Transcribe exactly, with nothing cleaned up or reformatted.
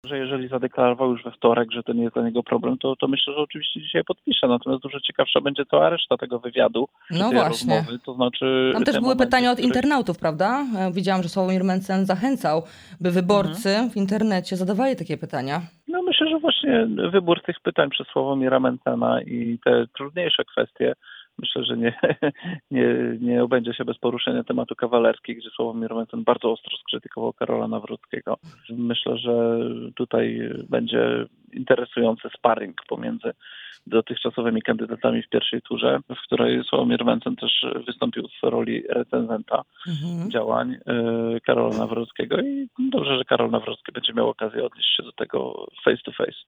Że jeżeli zadeklarował już we wtorek, że to nie jest dla niego problem, to, to myślę, że oczywiście dzisiaj podpisze. Natomiast dużo ciekawsza będzie cała reszta tego wywiadu, czy No tej właśnie. rozmowy, to znaczy Tam też te były momenty, pytania w od których... internautów, prawda? E, Widziałam, że Sławomir Mencen zachęcał, by Mhm. wyborcy w internecie zadawali takie pytania. No myślę, że właśnie wybór tych pytań przez Sławomira Mencena i te trudniejsze kwestie, myślę, że nie, nie, nie obędzie się bez poruszenia tematu kawalerki, gdzie Sławomir Mencen bardzo ostro skrytykował Karola Nawrockiego. Myślę, że tutaj będzie interesujący sparring pomiędzy dotychczasowymi kandydatami w pierwszej turze, w której Sławomir Mencen też wystąpił w roli recenzenta Mhm. działań y, Karola Nawrockiego i dobrze, że Karol Nawrocki będzie miał okazję odnieść się do tego face to face.